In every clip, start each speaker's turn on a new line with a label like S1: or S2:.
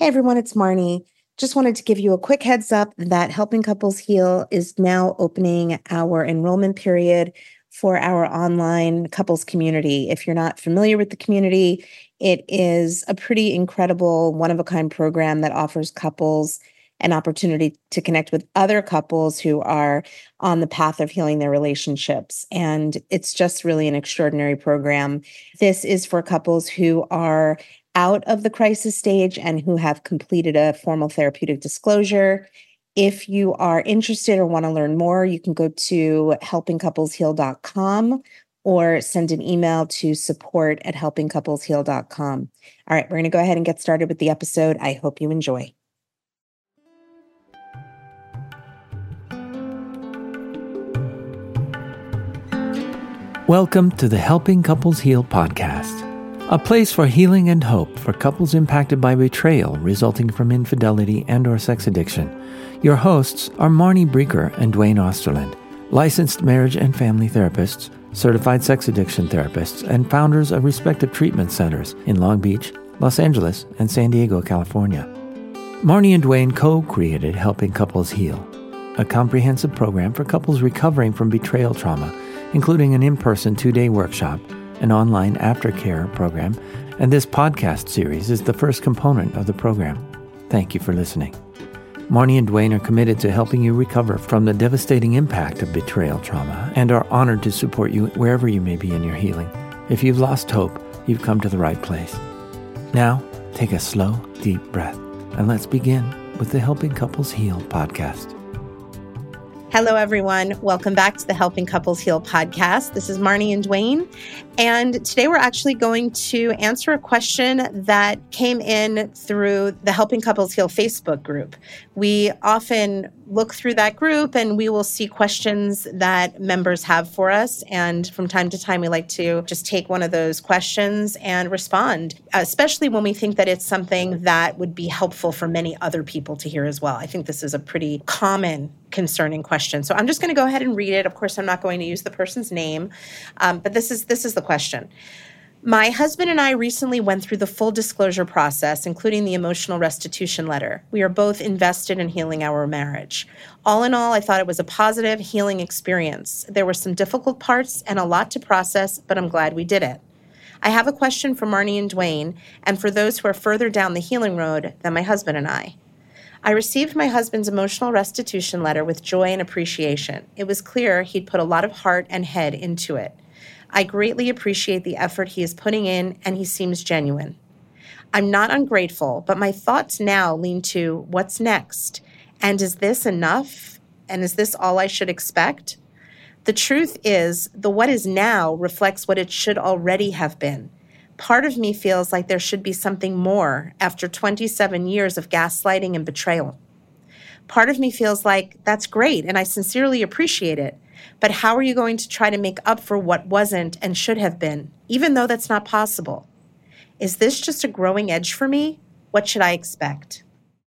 S1: Hey everyone, it's Marnie. Just wanted to give you a quick heads up that Helping Couples Heal is now opening our enrollment period for our online couples community. If you're not familiar with the community, it is a pretty incredible, one-of-a-kind program that offers couples an opportunity to connect with other couples who are on the path of healing their relationships. And it's just really an extraordinary program. This is for couples who are out of the crisis stage and who have completed a formal therapeutic disclosure. If you are interested or want to learn more, you can go to helpingcouplesheal.com or send an email to support@helpingcouplesheal.com. All right, we're going to go ahead and get started with the episode. I hope you enjoy.
S2: Welcome to the Helping Couples Heal podcast, a place for healing and hope for couples impacted by betrayal resulting from infidelity and/or sex addiction. Your hosts are Marnie Breeker and Dwayne Osterland, licensed marriage and family therapists, certified sex addiction therapists, and founders of respective treatment centers in Long Beach, Los Angeles, and San Diego, California. Marnie and Dwayne co-created Helping Couples Heal, a comprehensive program for couples recovering from betrayal trauma, including an in-person 2-day workshop, an online aftercare program, and this podcast series is the first component of the program. Thank you for listening. Marnie and Dwayne are committed to helping you recover from the devastating impact of betrayal trauma and are honored to support you wherever you may be in your healing. If you've lost hope, you've come to the right place. Now, take a slow, deep breath, and let's begin with the Helping Couples Heal podcast.
S1: Hello, everyone. Welcome back to the Helping Couples Heal podcast. This is Marnie and Dwayne. And today we're actually going to answer a question that came in through the Helping Couples Heal Facebook group. We often look through that group and we will see questions that members have for us. And from time to time, we like to just take one of those questions and respond, especially when we think that it's something that would be helpful for many other people to hear as well. I think this is a pretty common concerning question. So I'm just going to go ahead and read it. Of course, I'm not going to use the person's name, but this is the question. My husband and I recently went through the full disclosure process, including the emotional restitution letter. We are both invested in healing our marriage. All in all, I thought it was a positive healing experience. There were some difficult parts and a lot to process, but I'm glad we did it. I have a question for Marnie and Dwayne, and for those who are further down the healing road than my husband and I. I received my husband's emotional restitution letter with joy and appreciation. It was clear he'd put a lot of heart and head into it. I greatly appreciate the effort he is putting in, and he seems genuine. I'm not ungrateful, but my thoughts now lean to what's next? And is this enough? And is this all I should expect? The truth is, the what is now reflects what it should already have been. Part of me feels like there should be something more after 27 years of gaslighting and betrayal. Part of me feels like that's great, and I sincerely appreciate it. But how are you going to try to make up for what wasn't and should have been, even though that's not possible? Is this just a growing edge for me? What should I expect?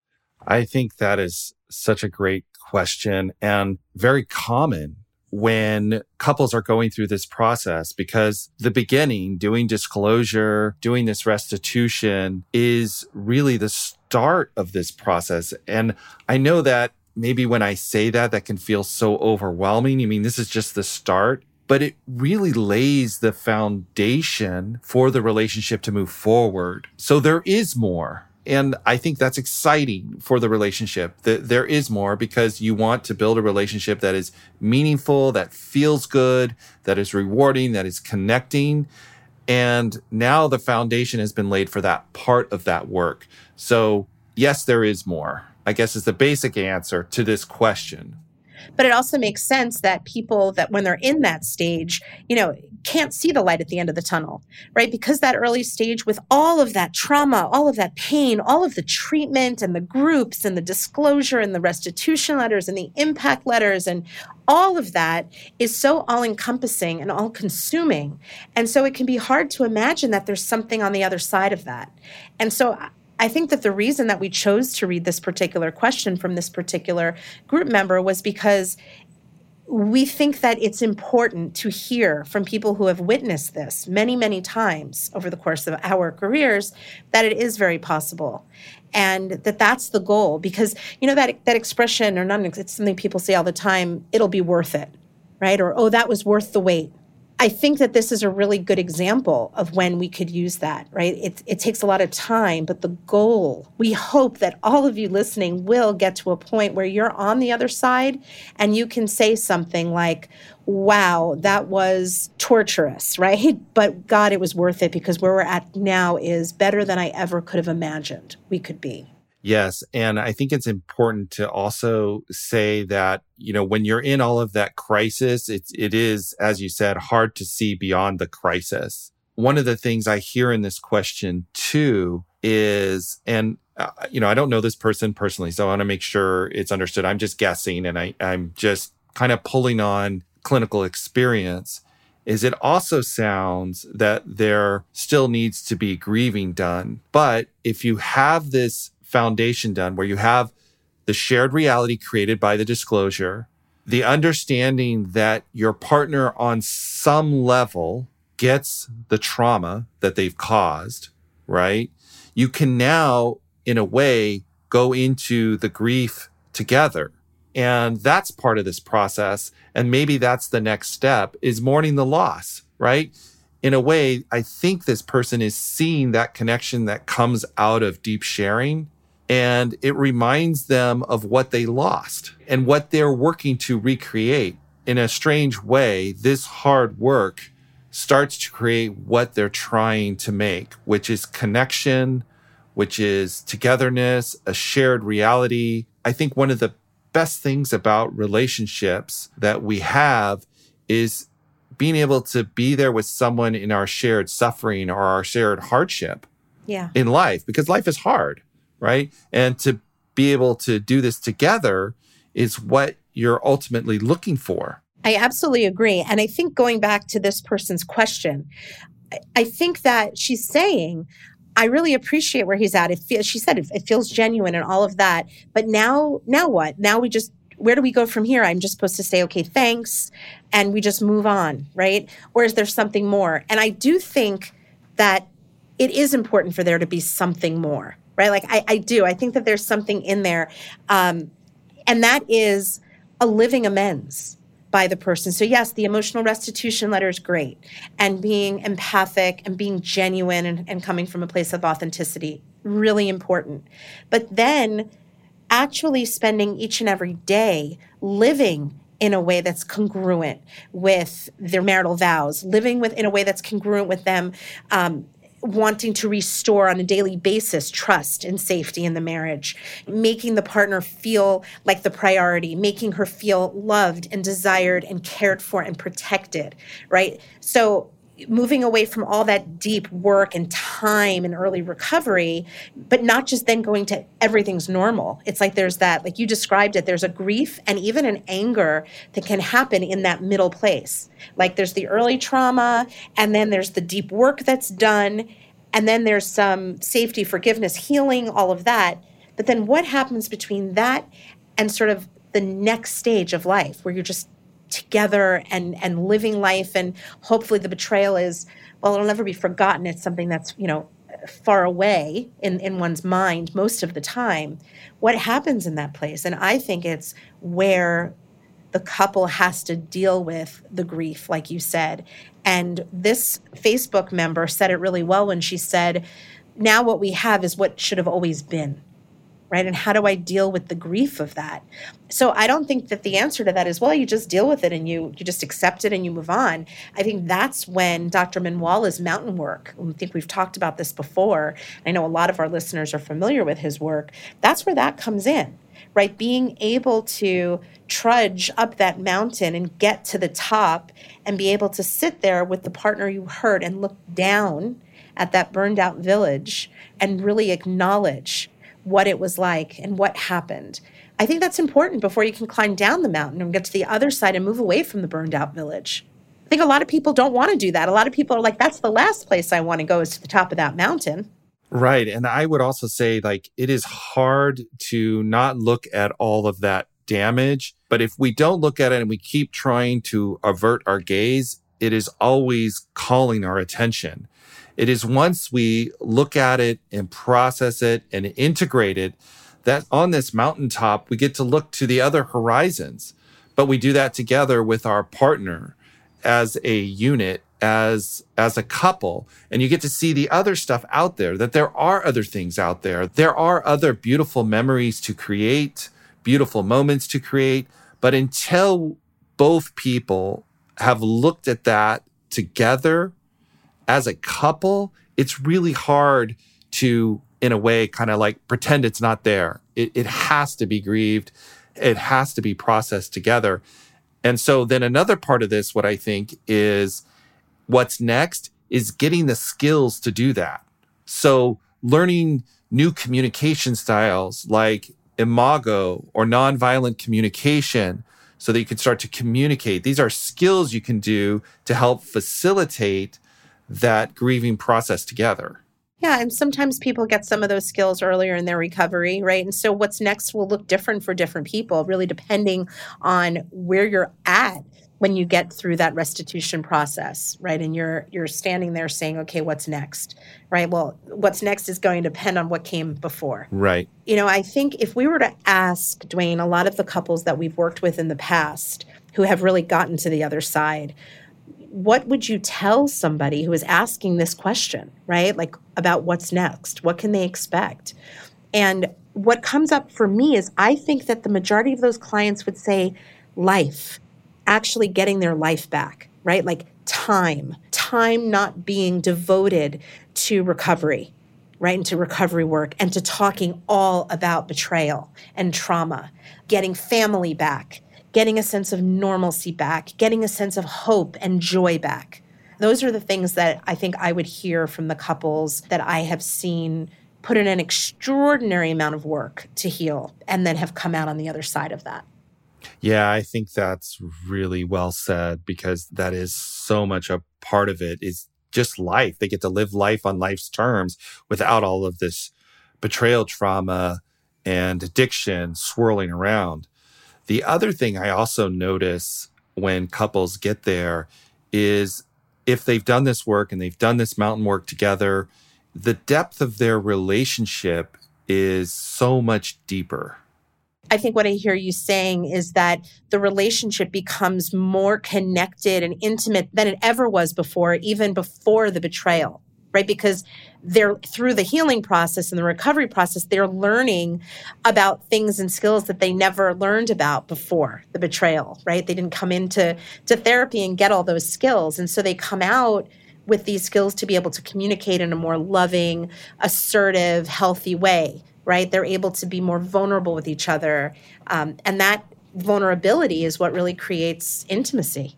S3: I think that is such a great question and very common when couples are going through this process, because the beginning, doing disclosure, doing this restitution is really the start of this process. And I know that maybe when I say that, that can feel so overwhelming. I mean, this is just the start, but it really lays the foundation for the relationship to move forward. So there is more. And I think that's exciting for the relationship, that there is more, because you want to build a relationship that is meaningful, that feels good, that is rewarding, that is connecting. And now the foundation has been laid for that part of that work. So yes, there is more, I guess, is the basic answer to this question.
S1: But it also makes sense that people that when they're in that stage, can't see the light at the end of the tunnel, right? Because that early stage with all of that trauma, all of that pain, all of the treatment and the groups and the disclosure and the restitution letters and the impact letters and all of that is so all-encompassing and all-consuming. And so it can be hard to imagine that there's something on the other side of that. And so I think that the reason that we chose to read this particular question from this particular group member was because we think that it's important to hear from people who have witnessed this many, many times over the course of our careers that it is very possible. And that's the goal, because, that expression, or not, it's something people say all the time, it'll be worth it, right? Or, oh, that was worth the wait. I think that this is a really good example of when we could use that, right? It takes a lot of time, but the goal, we hope that all of you listening will get to a point where you're on the other side and you can say something like, wow, that was torturous, right? But God, it was worth it, because where we're at now is better than I ever could have imagined we could be.
S3: Yes. And I think it's important to also say that, when you're in all of that crisis, it is, as you said, hard to see beyond the crisis. One of the things I hear in this question too is, and I don't know this person personally, so I want to make sure it's understood. I'm just guessing, and I'm just kind of pulling on clinical experience, is it also sounds that there still needs to be grieving done. But if you have this foundation done, where you have the shared reality created by the disclosure, the understanding that your partner on some level gets the trauma that they've caused, right? You can now, in a way, go into the grief together. And that's part of this process. And maybe that's the next step, is mourning the loss, right? In a way, I think this person is seeing that connection that comes out of deep sharing. And it reminds them of what they lost and what they're working to recreate. In a strange way, this hard work starts to create what they're trying to make, which is connection, which is togetherness, a shared reality. I think one of the best things about relationships that we have is being able to be there with someone in our shared suffering or our shared hardship in life, because life is hard. Right? And to be able to do this together is what you're ultimately looking for.
S1: I absolutely agree. And I think going back to this person's question, I think that she's saying, I really appreciate where he's at. She said it feels genuine and all of that. But now what? Now where do we go from here? I'm just supposed to say, okay, thanks, and we just move on, right? Or is there something more? And I do think that it is important for there to be something more. Right? Like I do. I think that there's something in there. And that is a living amends by the person. So yes, the emotional restitution letter is great. And being empathic and being genuine and coming from a place of authenticity, really important. But then actually spending each and every day living in a way that's congruent with their marital vows, living in a way that's congruent with them wanting to restore on a daily basis trust and safety in the marriage, making the partner feel like the priority, making her feel loved and desired and cared for and protected, right? So moving away from all that deep work and time and early recovery, but not just then going to everything's normal. It's like there's that, like you described it, there's a grief and even an anger that can happen in that middle place. Like there's the early trauma, and then there's the deep work that's done, and then there's some safety, forgiveness, healing, all of that. But then what happens between that and sort of the next stage of life where you're just together and living life, and hopefully the betrayal is, well, it'll never be forgotten. It's something that's, far away in one's mind most of the time. What happens in that place? And I think it's where the couple has to deal with the grief, like you said. And this Facebook member said it really well when she said, now what we have is what should have always been. Right? And how do I deal with the grief of that? So I don't think that the answer to that is, well, you just deal with it and you just accept it and you move on. I think that's when Dr. Minwala's mountain work, I think we've talked about this before. I know a lot of our listeners are familiar with his work. That's where that comes in, right? Being able to trudge up that mountain and get to the top and be able to sit there with the partner you hurt and look down at that burned out village and really acknowledge what it was like and what happened. I think that's important before you can climb down the mountain and get to the other side and move away from the burned out village. I think a lot of people don't want to do that. A lot of people are like, that's the last place I want to go is to the top of that mountain.
S3: Right. And I would also say, like, it is hard to not look at all of that damage. But if we don't look at it and we keep trying to avert our gaze, it is always calling our attention. It is once we look at it and process it and integrate it, that on this mountaintop, we get to look to the other horizons. But we do that together with our partner as a unit, as a couple. And you get to see the other stuff out there, that there are other things out there. There are other beautiful memories to create, beautiful moments to create. But until both people have looked at that together as a couple, it's really hard to, in a way, kind of like pretend it's not there. It has to be grieved. It has to be processed together. And so then another part of this, what I think is what's next is getting the skills to do that. So learning new communication styles like imago or nonviolent communication so that you can start to communicate. These are skills you can do to help facilitate that grieving process together.
S1: Yeah, and sometimes people get some of those skills earlier in their recovery, right? And so what's next will look different for different people, really depending on where you're at when you get through that restitution process, right? And you're standing there saying, okay, what's next, right? Well, what's next is going to depend on what came before.
S3: Right.
S1: You know, I think if we were to ask, Dwayne, a lot of the couples that we've worked with in the past who have really gotten to the other side, what would you tell somebody who is asking this question, right? Like about what's next? What can they expect? And what comes up for me is I think that the majority of those clients would say life, actually getting their life back, right? Like time not being devoted to recovery, right? And to recovery work and to talking all about betrayal and trauma, getting family back, getting a sense of normalcy back, getting a sense of hope and joy back. Those are the things that I think I would hear from the couples that I have seen put in an extraordinary amount of work to heal and then have come out on the other side of that.
S3: Yeah, I think that's really well said because that is so much a part of it is just life. They get to live life on life's terms without all of this betrayal trauma and addiction swirling around. The other thing I also notice when couples get there is if they've done this work and they've done this mountain work together, the depth of their relationship is so much deeper.
S1: I think what I hear you saying is that the relationship becomes more connected and intimate than it ever was before, even before the betrayal, right? Because they're through the healing process and the recovery process, they're learning about things and skills that they never learned about before the betrayal, right? They didn't come into therapy and get all those skills. And so they come out with these skills to be able to communicate in a more loving, assertive, healthy way, right? They're able to be more vulnerable with each other. And that vulnerability is what really creates intimacy.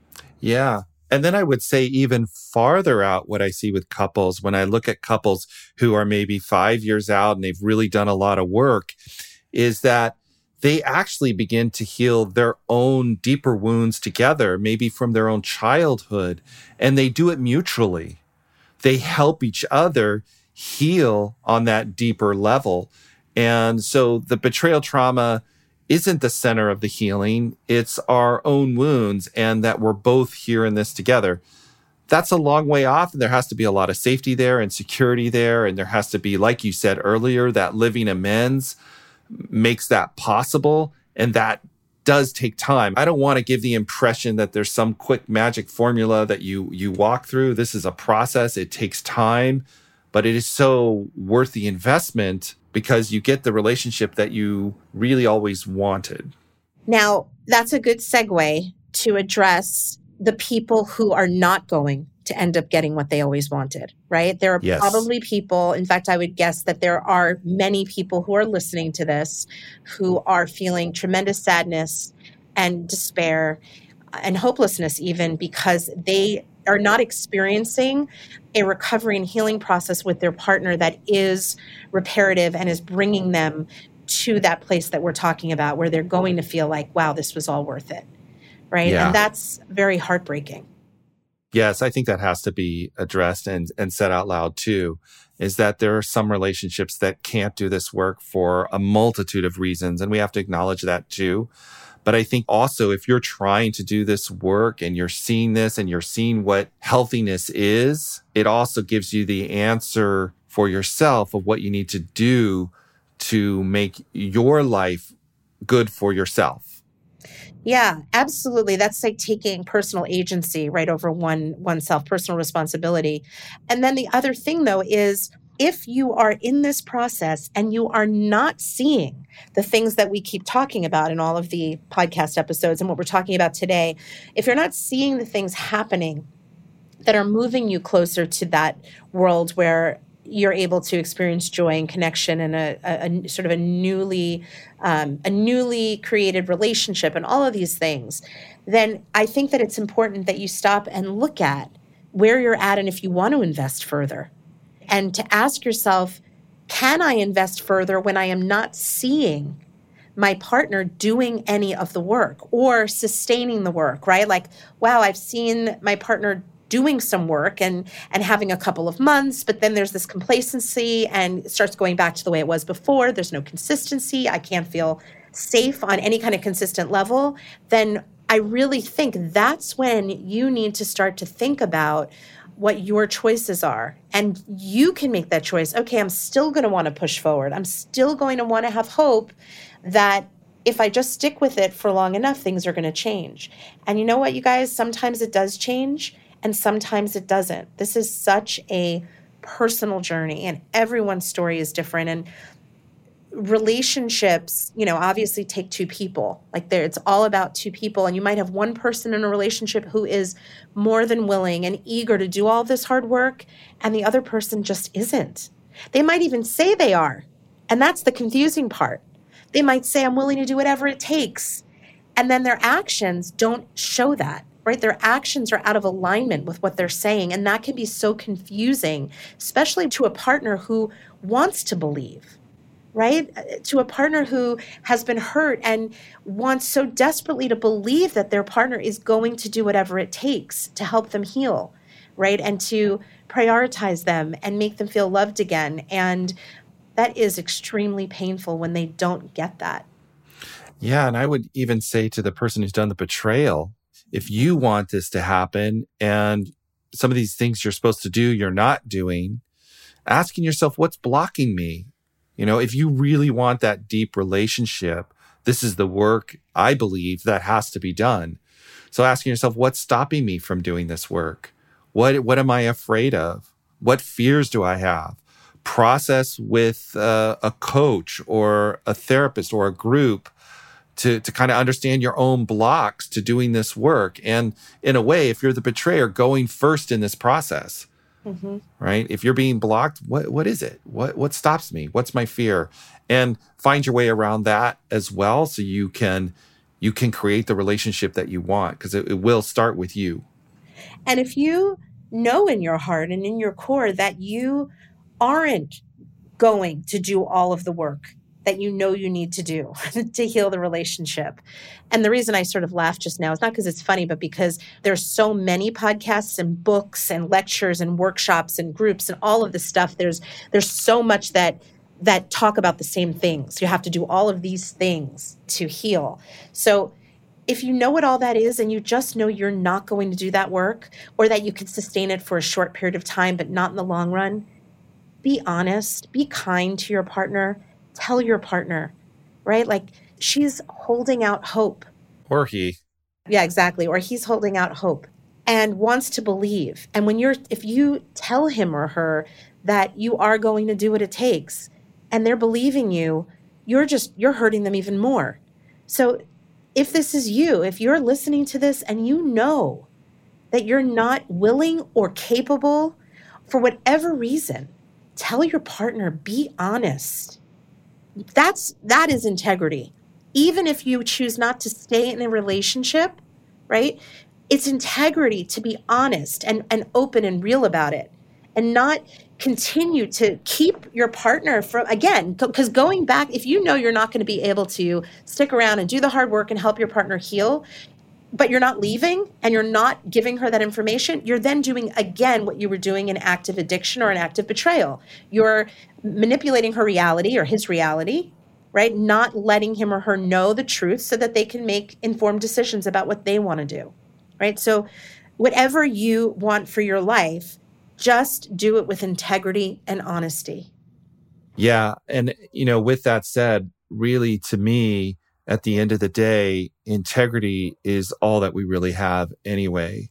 S3: Yeah. And then I would say even farther out, what I see with couples, when I look at couples who are maybe 5 years out and they've really done a lot of work, is that they actually begin to heal their own deeper wounds together, maybe from their own childhood, and they do it mutually. They help each other heal on that deeper level. And so the betrayal trauma isn't the center of the healing. It's our own wounds and that we're both here in this together. That's a long way off. And there has to be a lot of safety there and security there. And there has to be, like you said earlier, that living amends makes that possible. And that does take time. I don't want to give the impression that there's some quick magic formula that you walk through. This is a process. It takes time, but it is so worth the investment because you get the relationship that you really always wanted.
S1: Now, that's a good segue to address the people who are not going to end up getting what they always wanted, right? There are probably people, in fact, I would guess that there are many people who are listening to this who are feeling tremendous sadness and despair and hopelessness even because they are not experiencing a recovery and healing process with their partner that is reparative and is bringing them to that place that we're talking about where they're going to feel like, wow, this was all worth it, right?
S3: Yeah.
S1: And that's very heartbreaking.
S3: Yes, I think that has to be addressed and said out loud too. is that there are some relationships that can't do this work for a multitude of reasons. And we have to acknowledge that too. But I think also if you're trying to do this work and you're seeing this and you're seeing what healthiness is, it also gives you the answer for yourself of what you need to do to make your life good for yourself.
S1: Yeah, absolutely. That's like taking personal agency right over oneself, personal responsibility. And then the other thing though is if you are in this process and you are not seeing the things that we keep talking about in all of the podcast episodes and what we're talking about today, if you're not seeing the things happening that are moving you closer to that world where you're able to experience joy and connection and a sort of a newly created relationship and all of these things, then I think that it's important that you stop and look at where you're at and if you want to invest further. And to ask yourself, can I invest further when I am not seeing my partner doing any of the work or sustaining the work, right? Like, wow, I've seen my partner doing some work and having a couple of months, but then there's this complacency and it starts going back to the way it was before. There's no consistency. I can't feel safe on any kind of consistent level. Then I really think that's when you need to start to think about what your choices are. And you can make that choice. Okay, I'm still going to want to push forward. I'm still going to want to have hope that if I just stick with it for long enough, things are going to change. And you know what, you guys? Sometimes it does change and sometimes it doesn't. This is such a personal journey and everyone's story is different. And relationships, obviously take two people. It's all about two people. And you might have one person in a relationship who is more than willing and eager to do all this hard work, and the other person just isn't. They might even say they are. And that's the confusing part. They might say, I'm willing to do whatever it takes. And then their actions don't show that, right? Their actions are out of alignment with what they're saying. And that can be so confusing, especially to a partner who wants to believe, right? To a partner who has been hurt and wants so desperately to believe that their partner is going to do whatever it takes to help them heal, right? And to prioritize them and make them feel loved again. And that is extremely painful when they don't get that.
S3: Yeah, and I would even say to the person who's done the betrayal, if you want this to happen and some of these things you're supposed to do, you're not doing, asking yourself, what's blocking me? If you really want that deep relationship, this is the work, I believe, that has to be done. So asking yourself, what's stopping me from doing this work? What am I afraid of? What fears do I have? Process with a coach or a therapist or a group to kind of understand your own blocks to doing this work. And in a way, if you're the betrayer, going first in this process. Mm-hmm. Right? If you're being blocked, what is it? What stops me? What's my fear? And find your way around that as well, so you can create the relationship that you want, because it will start with you.
S1: And if you know in your heart and in your core that you aren't going to do all of the work that you know you need to do to heal the relationship. And the reason I sort of laughed just now is not because it's funny, but because there's so many podcasts and books and lectures and workshops and groups and all of this stuff. There's so much that talk about the same things. You have to do all of these things to heal. So if you know what all that is and you just know you're not going to do that work, or that you could sustain it for a short period of time, but not in the long run, be honest, be kind to your partner. Tell your partner, right? Like, she's holding out hope.
S3: Or he.
S1: Yeah, exactly. Or he's holding out hope and wants to believe. And if you tell him or her that you are going to do what it takes and they're believing you, you're hurting them even more. So if this is you, if you're listening to this and you know that you're not willing or capable for whatever reason, tell your partner, be honest. That is integrity. Even if you choose not to stay in a relationship, right? It's integrity to be honest and open and real about it, and not continue to keep your partner from, again, because going back, if you know you're not going to be able to stick around and do the hard work and help your partner heal, but you're not leaving and you're not giving her that information, you're then doing again what you were doing in active addiction or an active betrayal. You're manipulating her reality or his reality, right? Not letting him or her know the truth so that they can make informed decisions about what they want to do, right? So whatever you want for your life, just do it with integrity and honesty.
S3: Yeah. And, with that said, really to me, at the end of the day, integrity is all that we really have anyway.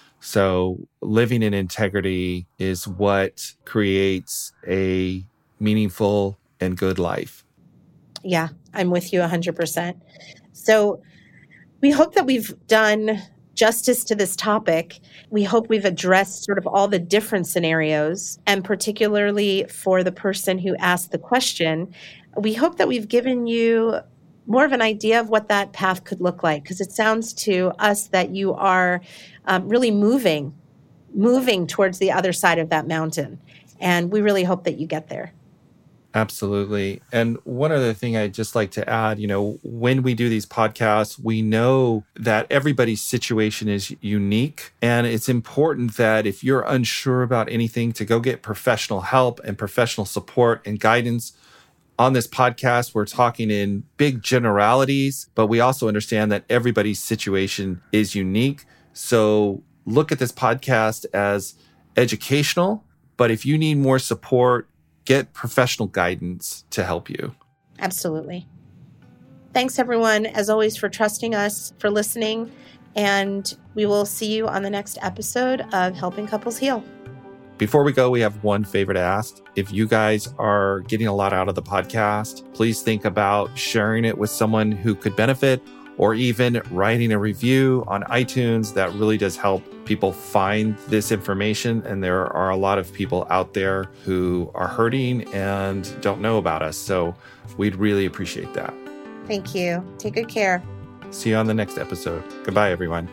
S3: So living in integrity is what creates a meaningful and good life.
S1: Yeah, I'm with you 100%. So we hope that we've done justice to this topic. We hope we've addressed sort of all the different scenarios, and particularly for the person who asked the question, we hope that we've given you more of an idea of what that path could look like, because it sounds to us that you are really moving towards the other side of that mountain. And we really hope that you get there.
S3: Absolutely. And one other thing I'd just like to add, when we do these podcasts, we know that everybody's situation is unique. And it's important that if you're unsure about anything, to go get professional help and professional support and guidance. On this podcast, we're talking in big generalities, but we also understand that everybody's situation is unique. So look at this podcast as educational, but if you need more support, get professional guidance to help you.
S1: Absolutely. Thanks, everyone, as always, for trusting us, for listening, and we will see you on the next episode of Helping Couples Heal.
S3: Before we go, we have one favor to ask. If you guys are getting a lot out of the podcast, please think about sharing it with someone who could benefit, or even writing a review on iTunes. That really does help people find this information. And there are a lot of people out there who are hurting and don't know about us. So we'd really appreciate that.
S1: Thank you. Take good care.
S3: See you on the next episode. Goodbye, everyone.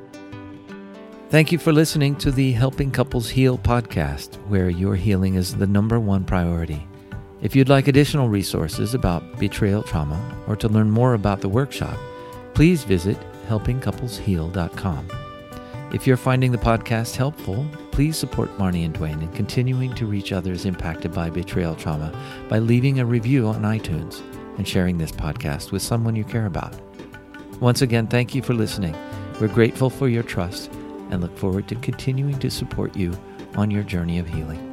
S2: Thank you for listening to the Helping Couples Heal podcast, where your healing is the number one priority. If you'd like additional resources about betrayal trauma, or to learn more about the workshop, please visit helpingcouplesheal.com. If you're finding the podcast helpful, please support Marnie and Dwayne in continuing to reach others impacted by betrayal trauma by leaving a review on iTunes and sharing this podcast with someone you care about. Once again, thank you for listening. We're grateful for your trust and look forward to continuing to support you on your journey of healing.